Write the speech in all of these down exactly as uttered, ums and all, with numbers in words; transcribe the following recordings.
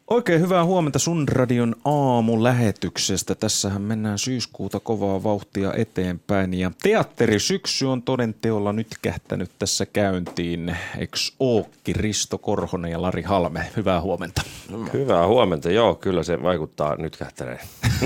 Oikein hyvää huomenta Sun Radion aamulähetyksestä. Tässähän mennään syyskuuta kovaa vauhtia eteenpäin ja teatterisyksy on toden teolla nyt kähtänyt tässä käyntiin. Eks ookki Risto Korhonen ja Lari Halme? Hyvää huomenta. Hyvää huomenta, joo, kyllä se vaikuttaa nyt kähtäneen.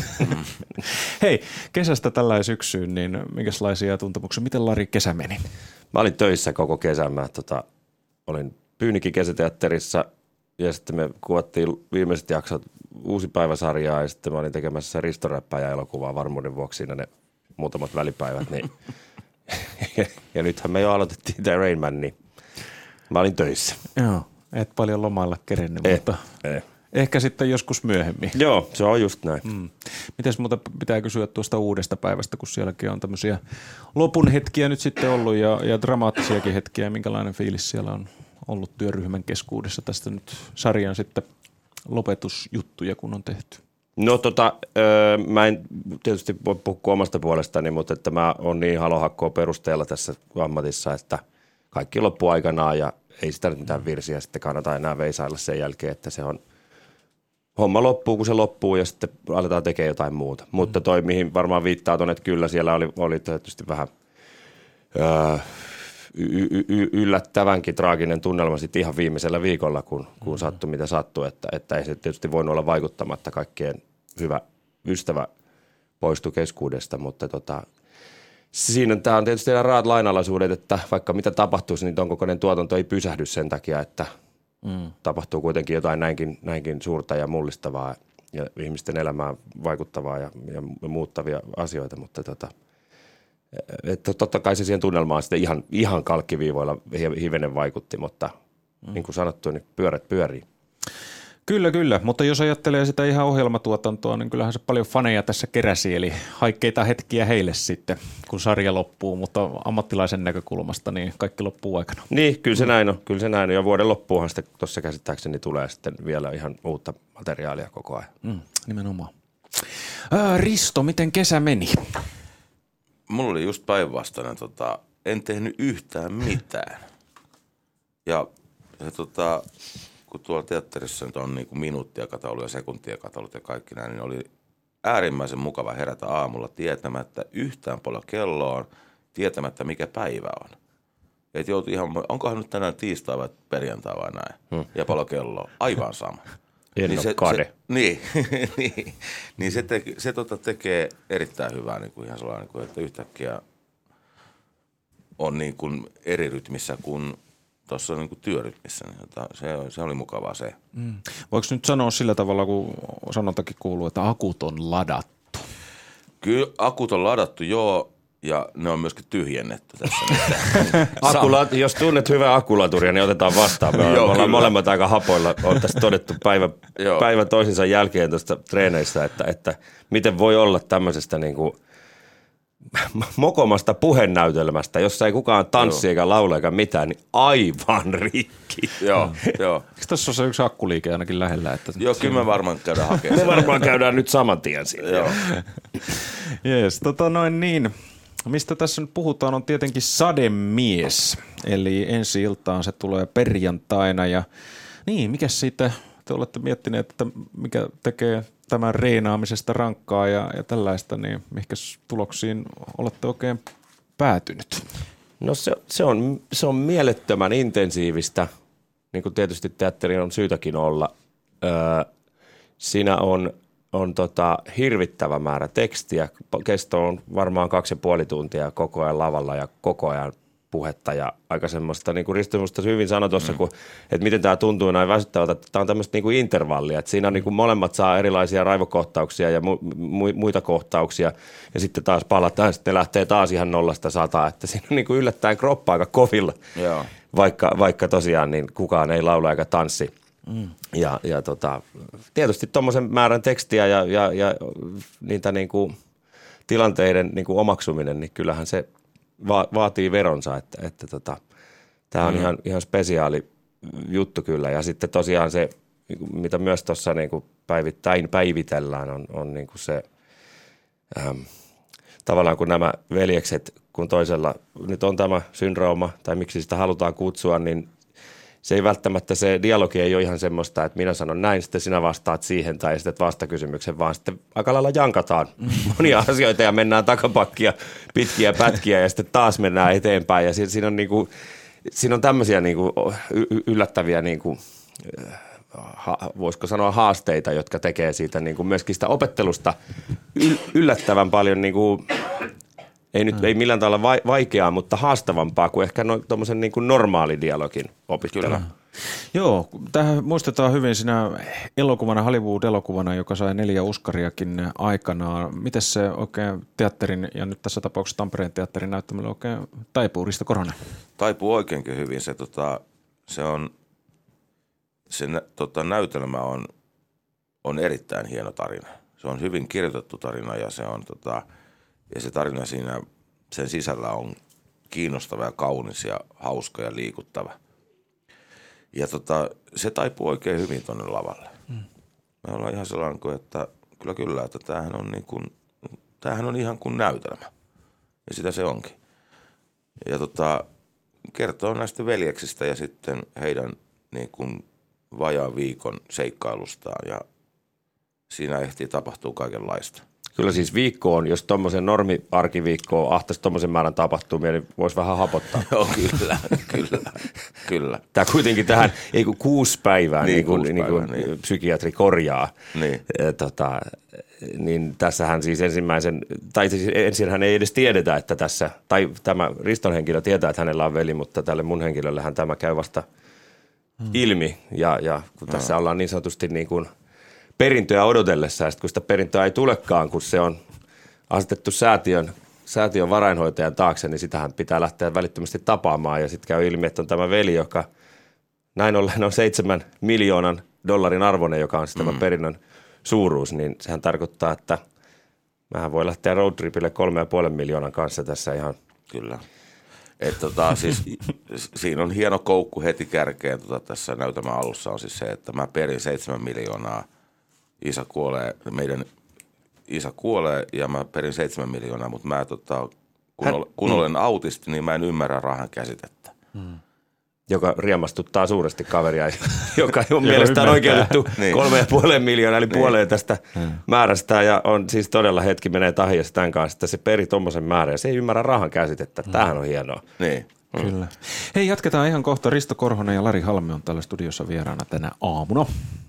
Hei, kesästä tällä syksyyn, niin minkälaisia tuntemuksia? Miten Lari kesä meni? Mä olin töissä koko kesän. Mä tota, olin Pyynikin kesäteatterissa. Ja sitten me kuvattiin viimeiset jaksot Uusi päiväsarjaa ja sitten mä olin tekemässä Risto Räppäjä elokuvaa varmuuden vuoksi siinä ne muutamat välipäivät. Niin. ja, ja nythän me jo aloitettiin tämä Rain Man, niin mä olin töissä. Joo, et paljon lomailla kerennyt, eh, mutta eh. ehkä sitten joskus myöhemmin. Joo, se on just näin. Mm. Mites muuta pitää kysyä tuosta uudesta päivästä, kun sielläkin on tämmöisiä lopun hetkiä nyt sitten ollut ja, ja dramaattisiakin hetkiä. Minkälainen fiilis siellä on ollut työryhmän keskuudessa tästä nyt sarjan sitten lopetusjuttuja, kun on tehty? No tota, öö, mä en tietysti voi puhua omasta puolestani, mutta että mä oon niin halohakkoa perusteella tässä ammatissa, että kaikki loppuu aikanaan ja ei sitä nyt mitään virsiä sitten kannata enää veisailla sen jälkeen, että se on homma loppuu, kun se loppuu ja sitten aletaan tekemään jotain muuta. Mm. Mutta toi, mihin varmaan viittaa tuonne, että kyllä siellä oli, oli tietysti vähän öö, Y- y- yllättävänkin traaginen tunnelma sitten ihan viimeisellä viikolla, kun, kun mm-hmm. sattui mitä sattui, että, että ei se tietysti voinut olla vaikuttamatta, kaikkien hyvä ystävä poistui keskuudesta, mutta tota, siinä tämä on tietysti raat lainalaisuudet, että vaikka mitä tapahtuisi, niin ton kokoinen tuotanto ei pysähdy sen takia, että mm. tapahtuu kuitenkin jotain näinkin, näinkin suurta ja mullistavaa ja ihmisten elämään vaikuttavaa ja, ja muuttavia asioita, mutta tota, että totta kai se siihen tunnelmaan sitten ihan, ihan kalkkiviivoilla hivenen vaikutti, mutta mm. niin kuin sanottu, niin pyörät pyörii. Kyllä, kyllä, mutta jos ajattelee sitä ihan ohjelmatuotantoa, niin kyllähän se paljon faneja tässä keräsi, eli haikeita hetkiä heille sitten, kun sarja loppuu, mutta ammattilaisen näkökulmasta niin kaikki loppuu aikana. Niin, kyllä se näin on, kyllä se näin on, ja vuoden loppuunhan sitten tuossa käsittääkseni tulee sitten vielä ihan uutta materiaalia koko ajan. Mm, nimenomaan. Ää, Risto, miten kesä meni? Mulla oli just päinvastainen, tota, en tehnyt yhtään mitään. Ja, ja tota, kun tuolla teatterissa nyt on niinku minuuttiakataulu ja sekuntiakataulut ja kaikki näin, niin oli äärimmäisen mukava herätä aamulla tietämättä yhtään paljon kelloa, tietämättä mikä päivä on. Et joutui ihan, onkohan nyt tänään tiistai vai perjantai vai näin, hmm. ja paljon kelloa, aivan sama. En niin ole se, kade. Se, niin, niin, niin se, te, se tota tekee erittäin hyvää, niin kuin ihan sellainen, niin kuin, että yhtäkkiä on niin kuin eri rytmissä kuin tuossa niin kuin työrytmissä. Niin se, se oli mukavaa se. Mm. Voiko nyt sanoa sillä tavalla, kun sanontakin kuuluu, että akut on ladattu? Kyllä akut on ladattu, joo. Ja ne on myöskin tyhjennetty tässä. Akula, jos tunnet hyvää akulaturia, niin otetaan vastaan. Me, Joo, me ollaan molemmat aika hapoilla. On tässä todettu päivä, päivä toisensa jälkeen tuosta treeneissä, että, että miten voi olla tämmöisestä niin kuin mokomasta puhenäytelmästä, jossa ei kukaan tanssi Joo. eikä laula eikä mitään, niin aivan rikki. Joo, joo. Eikö tässä ole se yksi akkuliike ainakin lähellä? Että Joo, kyllä me varmaan käydään hakemaan. Me varmaan käydään nyt saman tien siinä. Joo. Jees, tota noin niin. Mistä tässä nyt puhutaan on tietenkin Sademies, eli ensi iltaan se tulee perjantaina ja niin, mikä siitä te olette miettineet, että mikä tekee tämän reenaamisesta rankkaa ja, ja tällaista, niin mihinkä tuloksiin olette oikein päätynyt? No se, se, on, se on mielettömän intensiivistä, niin kuin tietysti teatterin on syytäkin olla. Öö, siinä on on tota hirvittävä määrä tekstiä. Kesto on varmaan kaksi ja puoli tuntia koko ajan lavalla ja koko ajan puhetta ja aika semmoista, niin kuin Risto musta hyvin sanoi tuossa, mm. että miten tämä tuntuu näin väsyttävältä, että tämä on tämmöistä niin kuin intervallia, että siinä on niin kuin molemmat saa erilaisia raivokohtauksia ja mu- mu- muita kohtauksia ja sitten taas palataan, sitten ne lähtee taas ihan nollasta sataa, että siinä on niin kuin yllättäen kroppa aika kovilla, Joo. Vaikka, vaikka tosiaan niin kukaan ei laula eikä tanssi. Mm. Ja, ja tota, tietysti tuommoisen määrän tekstiä ja, ja, ja niitä niinku tilanteiden niinku omaksuminen, niin kyllähän se va- vaatii veronsa, että, että tota, tämä on mm. ihan, ihan spesiaali juttu kyllä. Ja sitten tosiaan se, mitä myös tuossa niinku päivittäin päivitellään, on, on niinku se ähm, tavallaan kun nämä veljekset, kun toisella nyt on tämä syndrooma, tai miksi sitä halutaan kutsua, niin se ei välttämättä, se dialogi ei ole ihan semmoista, että minä sanon näin, sitten sinä vastaat siihen tai esität vastakysymyksen, vaan sitten aika lailla jankataan monia asioita ja mennään takapakkia pitkiä pätkiä ja sitten taas mennään eteenpäin ja siinä on, niinku, siinä on tämmöisiä niinku yllättäviä, niinku, voisiko sanoa haasteita, jotka tekee siitä niinku myöskin sitä opettelusta yllättävän paljon niinku, Ei nyt ei millään tavalla vaikeaa, mutta haastavampaa kuin ehkä no, tuommoisen niin kuin normaali dialogin opittelu. Kyllä. Joo, tähän muistetaan hyvin siinä elokuvana, Hollywood-elokuvana, joka sai neljä Oscariakin aikanaan. Miten se oikein teatterin, ja nyt tässä tapauksessa Tampereen teatterin näyttämällä oikein taipuu, Risto Korhonen? Taipuu oikeinkin hyvin. Se, tota, se, on, se tota, näytelmä on, on erittäin hieno tarina. Se on hyvin kirjoitettu tarina ja se on... Tota, Ja se tarina siinä, sen sisällä on kiinnostava ja kaunis ja hauska ja liikuttava. Ja tota, se taipuu oikein hyvin tuonne lavalle. Mm. Me ollaan ihan sellainen kuin, että kyllä kyllä, että tämähän on, niin kuin, tämähän on ihan kuin näytelmä. Ja sitä se onkin. Ja tota, kertoo näistä veljeksistä ja sitten heidän niin kuin vajaan viikon seikkailustaan. Ja siinä ehtii tapahtuu kaikenlaista. Kyllä siis viikko on, jos tuommoisen normi-arkiviikkoon ahtaisi tuommoisen määrän tapahtumia, niin voisi vähän hapottaa. Joo, kyllä, kyllä, kyllä. Tämä kuitenkin tähän, ei kun kuusi päivää, niin, niin kuin, kuusi niin kuin päivää, niin. psykiatri korjaa. Niin. Ja, tota, niin tässähän siis ensimmäisen, tai siis ensinhän ei edes tiedetä, että tässä, tai tämä Riston henkilö tietää, että hänellä on veli, mutta tälle mun henkilöllähän tämä käy vasta hmm. ilmi. Ja, ja kun hmm. tässä ollaan niin sanotusti niin kuin perintöä odotellessa, ja sitten kun sitä perintöä ei tulekaan, kun se on asetettu säätiön, säätiön varainhoitajan taakse, niin sitähän pitää lähteä välittömästi tapaamaan. Ja sitten käy ilmi, että on tämä veli, joka näin ollen on seitsemän miljoonan dollarin arvoinen, joka on siis tämä mm. perinnön suuruus, niin sehän tarkoittaa, että mähän voi lähteä roadtripille kolme ja puolen miljoonan kanssa tässä ihan. Kyllä. Että tota, siis, siinä on hieno koukku heti kärkeen tota, tässä näytelmän alussa on siis se, että mä perin seitsemän miljoonaa. Isä kuolee, meidän isä kuolee ja mä perin seitsemän miljoonaa, mutta mä tota, kun, Hän, ol, kun mm. olen autisti, niin mä en ymmärrä rahan käsitettä. Mm. Joka riemastuttaa suuresti kaveria, joka on mielestään oikeutettu niin. kolme ja puoleen miljoonaa, eli niin. puoleen tästä hmm. määrästä. Ja on siis todella hetki menee tahiassa tämän kanssa, että se peri tommosen määrän ja se ei ymmärrä rahan käsitettä. Hmm. Tämähän on hienoa. Niin. Hmm. Kyllä. Hei, jatketaan ihan kohta. Risto Korhonen ja Lari Halme on täällä studiossa vieraana tänä aamuna.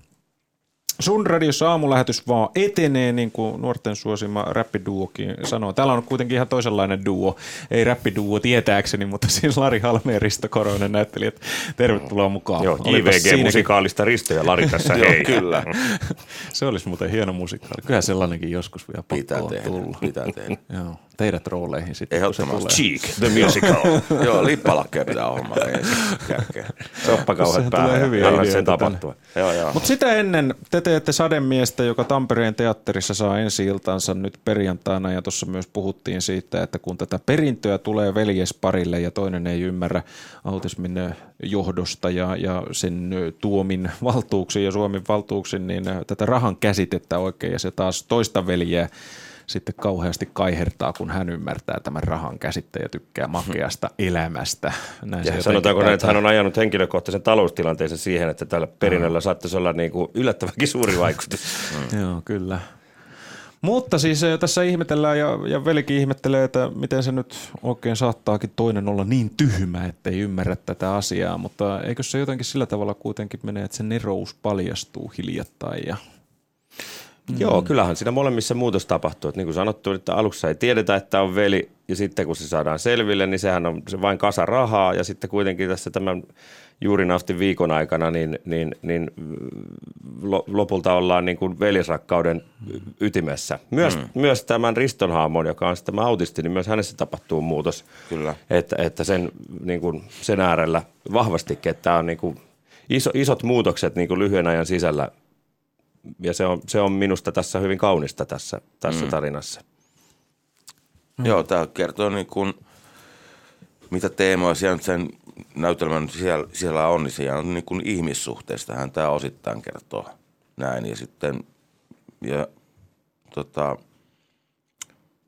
Sun radiossa aamulähetys vaan etenee, niin kuin nuorten suosima räppiduokin sanoo. Täällä on kuitenkin ihan toisenlainen duo. Ei räppiduo tietääkseni, mutta siis Lari Halme ja Risto Korhonen näyttelijät. Tervetuloa mukaan. Joo, J V G-musikaalista Risto ja Lari tässä. Joo, kyllä. Se olisi muuten hieno musikaali. Kyllä sellainenkin joskus vielä pakko on tulla. Pitää tehdä. Joo, teidät rooleihin sitten. Ehdottomasti. Cheek, the musical. Joo, lippalakkeja pitää hommata ensin kärkeen. Soppakauhat päähän ja anna sen tapahtua. Mutta sitä ennen te teette Sademiestä, joka Tampereen teatterissa saa ensi-iltansa nyt perjantaina, ja tuossa myös puhuttiin siitä, että kun tätä perintöä tulee veljesparille ja toinen ei ymmärrä autismin johdosta ja, ja sen tuomin valtuuksiin ja Suomen valtuuksiin, niin tätä rahan käsitettä oikein, ja se taas toista veljeä sitten kauheasti kaihertaa, kun hän ymmärtää tämän rahan käsitteen ja tykkää makeasta elämästä. Näin ja sanotaanko näin, että hän on ajanut henkilökohtaisen taloustilanteensa siihen, että tällä perinnöllä mm. saattaisi olla niin kuin yllättävänkin suuri vaikutus. Mm. Joo, kyllä. Mutta siis tässä ihmetellään ja, ja velikin ihmettelee, että miten se nyt oikein saattaakin toinen olla niin tyhmä, että ei ymmärrä tätä asiaa. Mutta eikö se jotenkin sillä tavalla kuitenkin mene, että se nerous paljastuu hiljattain ja... Mm. Joo, kyllähän siinä molemmissa muutos tapahtuu. Että niin kuin sanottu, että alussa ei tiedetä, että on veli, ja sitten kun se saadaan selville, niin sehän on se vain kasa rahaa, ja sitten kuitenkin tässä tämän juuri naftin viikon aikana, niin, niin, niin lopulta ollaan niin kuin veljesrakkauden ytimessä. Myös, mm. myös tämän Riston haamon, joka on tämä autisti, niin myös hänessä tapahtuu muutos. Kyllä. Että, että sen, niin kuin, sen äärellä vahvastikin, että tämä on niin kuin iso, isot muutokset niin kuin lyhyen ajan sisällä. Ja se on, se on minusta tässä hyvin kaunista tässä, tässä mm. tarinassa. Mm. Joo, tämä kertoo niin kuin, mitä teemoja siellä sen näytelmän siellä, siellä on, niin siellä on niin kuin ihmissuhteistahan tämä osittain kertoo näin. Ja sitten ja, tota,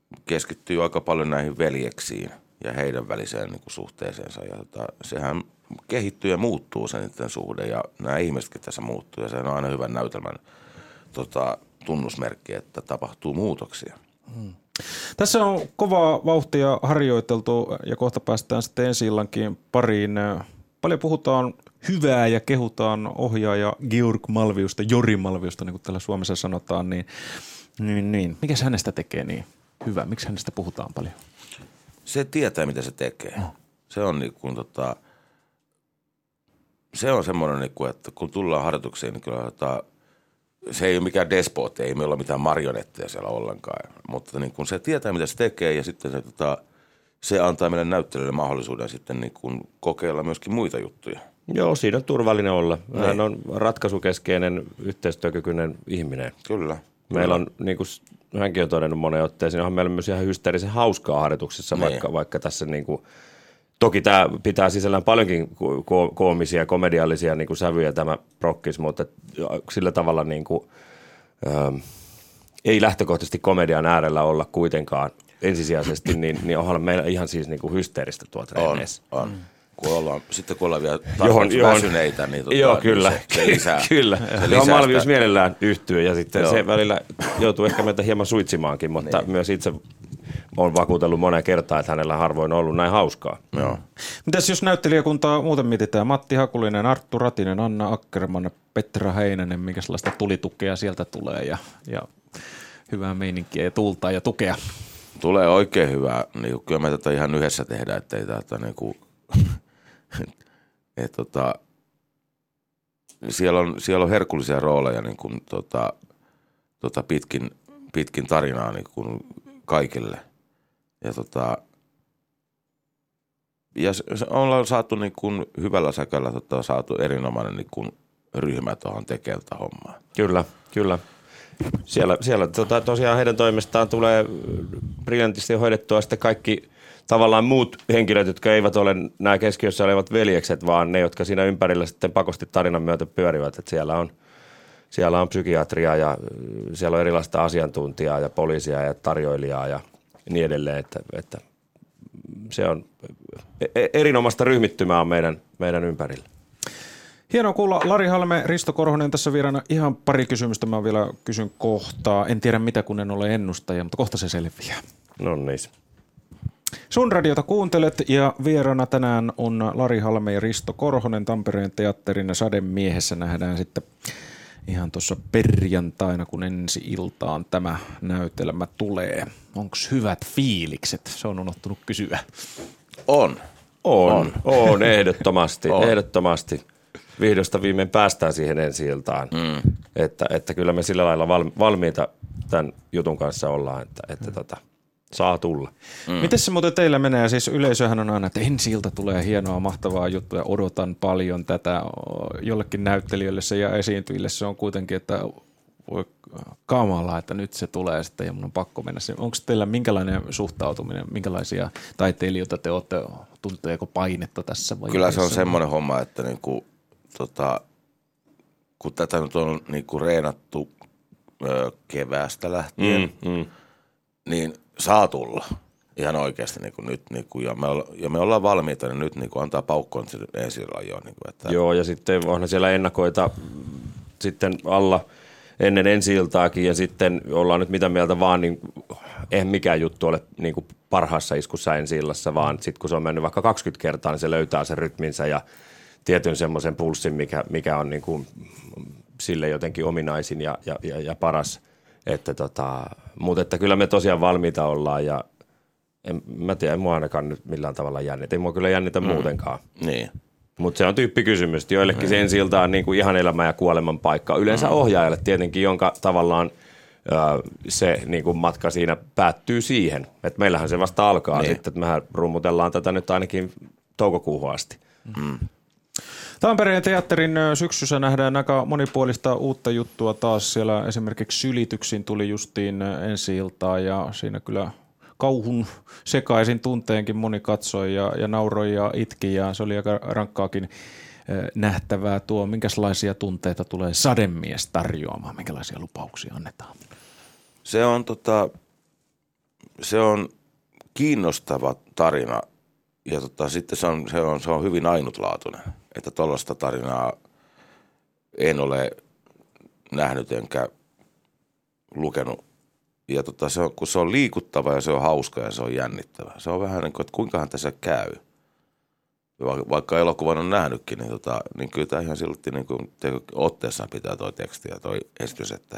keskittyy aika paljon näihin veljeksiin ja heidän väliseen niin kuin suhteeseensa. Ja tota, sehän kehittyy ja muuttuu se niiden suhde ja nämä ihmisetkin tässä muuttuu ja se on aina hyvän näytelmän tota, tunnusmerkki, että tapahtuu muutoksia. Hmm. Tässä on kovaa vauhtia harjoiteltu ja kohta päästään sitten ensi-illankin pariin. Paljon puhutaan hyvää ja kehutaan ohjaaja Georg Malviusta, Jori Malviusta, niin kuin täällä Suomessa sanotaan. Niin, niin, niin. Mikäs hänestä tekee niin hyvä? Miksi hänestä puhutaan paljon? Se tietää, mitä se tekee. No. Se on niin kuin, tota, se on semmoinen, niin kuin, että kun tullaan harjoituksiin, niin kyllä tota, se ei ole mikään despotti, ei me olla mitään marionetteja siellä ollenkaan. Mutta niin kun se tietää, mitä se tekee ja sitten se, tota, se antaa meille näyttelijöille mahdollisuuden sitten niin kun kokeilla myöskin muita juttuja. Joo, siinä on turvallinen olla. Hän on ratkaisukeskeinen, yhteistyökykyinen ihminen. Kyllä. Meillä on, niin kuin hänkin on todennut monen otteeseen, on meillä myös ihan hysteerisen hauskaa harjoituksissa, vaikka, vaikka tässä niin kuin, toki tämä pitää sisällään paljonkin ko- koomisia, komediallisia niin kuin sävyjä tämä prokkis, mutta sillä tavalla niin kuin, ähm, ei lähtökohtaisesti komedian äärellä olla kuitenkaan ensisijaisesti, niin, niin onhan meillä ihan siis niin kuin hysteeristä tuo treeneissä. On, on. Kun ollaan, sitten kun ollaan vielä tarpeeksi väsyneitä, niin, tota, joo, kyllä, niin se, se lisää. kyllä. Se lisää Malvius mielellään yhtyy ja sitten joo. se välillä joutuu ehkä meitä hieman suitsimaankin, mutta niin. Myös itse olen vakuutellut moneen kertaan, että hänellä harvoin on ollut näin hauskaa. Joo. Mitäs jos näyttelijäkuntaa muuten mietitään? Matti Hakulinen, Arttu Ratinen, Anna Ackerman, Petra Heinänen, minkälaista tulitukea sieltä tulee ja, ja hyvää meininkiä ja tuultaa ja tukea? Tulee oikein hyvää. Niin, kyllä me tätä ihan yhdessä tehdään, ettei tätä niinku... Et, tota, siellä, on, siellä on herkullisia rooleja niin kuin, tota, tota pitkin, pitkin tarinaa niin kuin kaikille. Ja, tota, ja se, se ollaan saatu niin kuin hyvällä säkällä tota, saatu erinomainen niin kuin ryhmä tuohon tekemään hommaa. Kyllä, kyllä. Siellä, siellä tota, tosiaan heidän toimestaan tulee briljantisti hoidettua sitten kaikki tavallaan muut henkilöt, jotka eivät ole nämä keskiössä olevat veljekset, vaan ne, jotka siinä ympärillä sitten pakosti tarinan myötä pyörivät. Että siellä on, siellä on psykiatria ja siellä on erilaista asiantuntijaa ja poliisia ja tarjoilijaa ja niin edelleen. Että, että se on erinomaista ryhmittymää on meidän, meidän ympärillä. Hienoa kuulla. Lari Halme, Risto Korhonen tässä vieraana. Ihan pari kysymystä mä vielä kysyn kohtaa. En tiedä mitä, kun en ole ennustaja, mutta kohta se selviää. No niin. Sun radiota kuuntelet ja vieraana tänään on Lari Halme ja Risto Korhonen Tampereen teatterin ja Sademiehessä. Nähdään sitten ihan tuossa perjantaina, kun ensi iltaan tämä näytelmä tulee. Onko hyvät fiilikset? Se on unohtunut kysyä. On. On, on, on ehdottomasti, on. ehdottomasti. Vihdosta viimein päästään siihen ensi iltaan. Mm. Että, että kyllä me sillä lailla valmiita tämän jutun kanssa ollaan, että, että mm. tota, saa tulla. Mm. Miten se muuten teillä menee? Siis yleisöhän on aina, että ensi ilta tulee hienoa, mahtavaa juttua, odotan paljon tätä. Jollekin näyttelijöille se ja esiintyjille se on kuitenkin, että voi kamalaa, että nyt se tulee sitten ja mun on pakko mennä. Onko teillä minkälainen suhtautuminen, minkälaisia taiteilijoita te olette, tunteeko painetta tässä? Vai kyllä se on semmoinen homma, että niinku, tota, kun tätä nyt on niinku reenattu ö, keväästä lähtien, mm, mm. niin saa tulla ihan oikeasti niinku nyt. Niinku, ja, me olla, ja me ollaan valmiita, niin nyt niinku antaa paukkoon ensi jo. Niinku, että. Joo, ja sitten onhan siellä ennakoita sitten alla ennen ensi-iltaakin ja sitten ollaan nyt mitä mieltä vaan, niin eihän mikään juttu ole niin kuin parhaassa iskussa ensi-illassa, vaan sitten kun se on mennyt vaikka kaksikymmentä kertaa, niin se löytää sen rytminsä ja tietyn semmoisen pulssin, mikä, mikä on niin kuin sille jotenkin ominaisin ja, ja, ja, ja paras. Että tota, mutta että kyllä me tosiaan valmiita ollaan ja en, mä tiedän, ei mua ainakaan nyt millään tavalla jännitä. Ei mua kyllä jännitä mm. muutenkaan. Niin. Mutta se on tyyppikysymys. Joillekin se ensi ilta on niinku ihan elämän ja kuoleman paikka. Yleensä ohjaajalle tietenkin, jonka tavallaan ö, se niinku matka siinä päättyy siihen. Et meillähän se vasta alkaa niin. Sitten, että mehän rummutellaan tätä nyt ainakin toukokuuhun asti. Mm. Tampereen teatterin syksyssä nähdään aika monipuolista uutta juttua taas. Siellä esimerkiksi Sylityksiin tuli justiin ensi iltaa ja siinä kyllä kauhun sekaisin tunteenkin moni katsoi ja, ja nauroi ja itki ja se oli aika rankkaakin nähtävää tuo. Minkälaisia tunteita tulee Sademies tarjoamaan? Minkälaisia lupauksia annetaan? Se on, tota, se on kiinnostava tarina ja tota, sitten se on, se, on, se on hyvin ainutlaatuinen, että tuollaista tarinaa en ole nähnyt enkä lukenut. Ja tota, se on, kun se on liikuttava ja se on hauska ja se on jännittävä. Se on vähän niin kuin, että kuinkahan tässä käy. Vaikka elokuvan on nähnytkin, niin, tota, niin kyllä tämä ihan silti niin kuin otteessaan pitää toi teksti ja toi esitys, että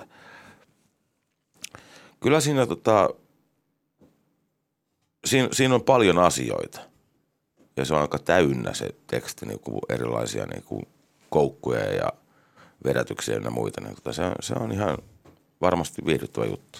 kyllä siinä, tota, siinä, siinä on paljon asioita ja se on aika täynnä se teksti, niin kuin erilaisia niin kuin koukkuja ja vedätyksiä ja muita. Niin, tota, se, on, se on ihan varmasti viihdyttävä juttu.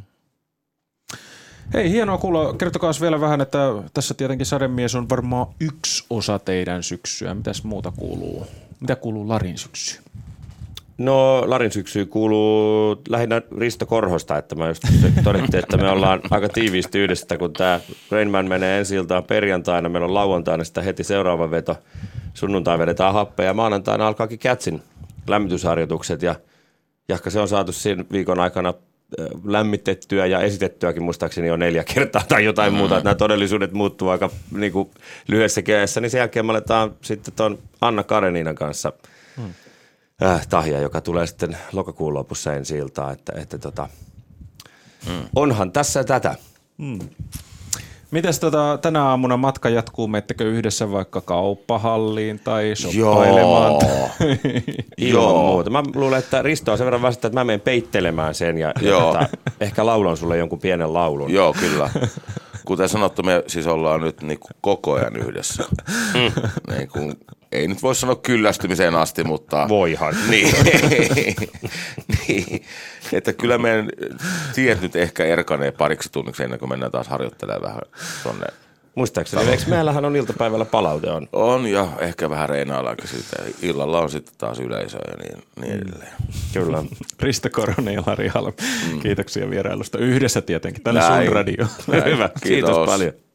Hei, hienoa kuulla. Kertokaa vielä vähän, että tässä tietenkin Sademies on varmaan yksi osa teidän syksyä. Mitäs muuta kuuluu? Mitä kuuluu Larin syksyyn? No Larin syksyyn kuuluu lähinnä Risto Korhosta, että mä just todettiin, että me ollaan aika tiiviisti yhdessä, kun tämä Rain Man menee ensi iltaan perjantaina, meillä on lauantaina sitä heti seuraava veto, sunnuntai vedetään happea ja maanantaina alkaakin Catsin lämmitysharjoitukset ja jahka se on saatu siinä viikon aikana lämmitettyä ja esitettyäkin muistaakseni jo neljä kertaa tai jotain mm-hmm. muuta, että nämä todellisuudet muuttuu aika niin kuin lyhyessä keessä, niin sen jälkeen me aletaan sitten tuon Anna Kareninan kanssa mm. äh, tahja, joka tulee sitten lokakuun lopussa ensi iltaan, että, että tota, mm. onhan tässä tätä. Mm. Mites tota, tänä aamuna matka jatkuu? Menettekö yhdessä vaikka kauppahalliin tai shoppailemaan? Joo. Ilman muuta. Mä luulen, että Risto on sen verran vastata, että mä menen peittelemään sen ja, ja tota, ehkä laulan sulle jonkun pienen laulun. Joo, kyllä. Kuten sanottu, me siis ollaan nyt niinku koko ajan yhdessä. Mm. Niin kun, ei nyt voi sanoa kyllästymiseen asti, mutta... Voihan. Niin. niin. Että kyllä meidän tiet nyt ehkä erkanee pariksi tunniksi ennen kuin mennään taas harjoittelemaan vähän tonne. Muistaakseni, eikö meillähän on iltapäivällä palaute on? On ja ehkä vähän reinaillaankin siitä. Illalla on sitten taas yleisö ja niin, niin edelleen. Kyllä. Risto Koronen ja Lari Halm. Mm. Kiitoksia vierailusta yhdessä tietenkin. Tänne Näin. sun radio. Hyvä. Kiitos, Kiitos paljon.